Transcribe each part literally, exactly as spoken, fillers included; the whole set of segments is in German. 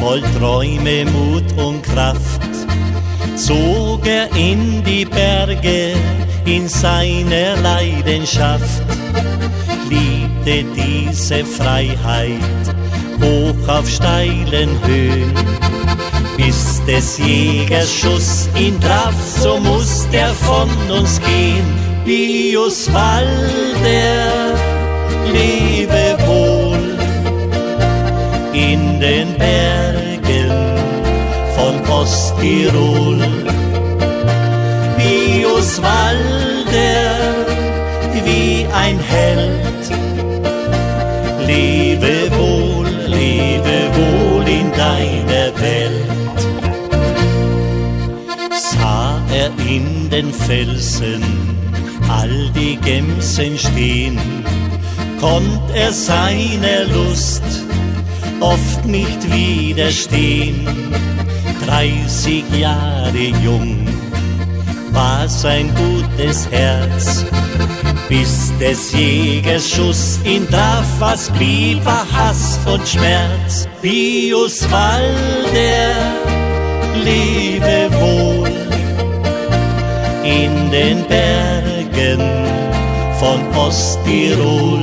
voll Träume, Mut und Kraft, zog er in die Berge in seiner Leidenschaft, liebte diese Freiheit hoch auf steilen Höhen, bis des Jägers Schuss ihn traf, so musste er von uns gehen. Pius Walder, lebe wohl in den Bergen von Osttirol. Pius Walder, wie ein Held, lebe wohl, lebe wohl in deiner Welt. Sah er in den Felsen all die Gemsen stehen, konnt er seiner Lust oft nicht widerstehen. Dreißig Jahre jung war sein gutes Herz, bis des Jägers Schuss ihn traf, was blieb war Hass und Schmerz. Pius Walder, lebe wohl in den Bergen von Osttirol.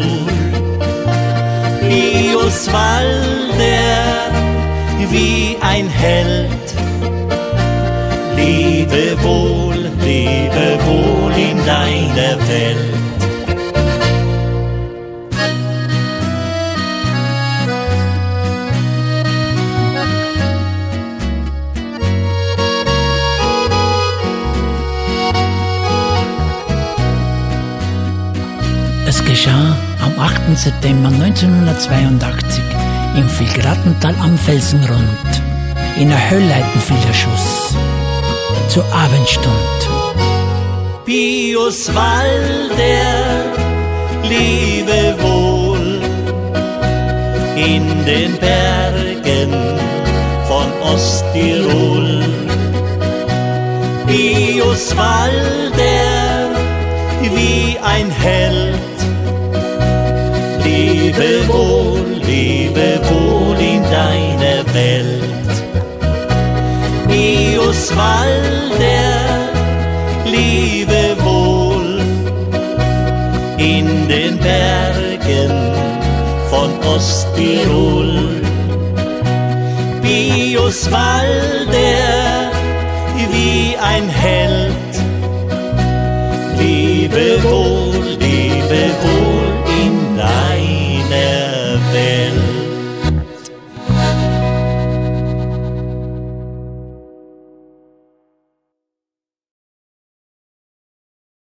Pius Walder, wie ein Held, lebe wohl, lebe wohl in deiner Welt. Es geschah am achten September neunzehnhundertzweiundachtzig im Vilgratental am Felsengrund. In der Höllleiten fiel der Schuss zur Abendstund. Pius Walder, lebe wohl in den Bergen von Osttirol. Pius Walder, wie ein Held, lebe wohl, lebe wohl in deiner Welt. Pius Walder, lebe wohl in den Bergen von Osttirol. Pius Walder, wie ein Held, lebe wohl, lebe wohl in deiner Welt.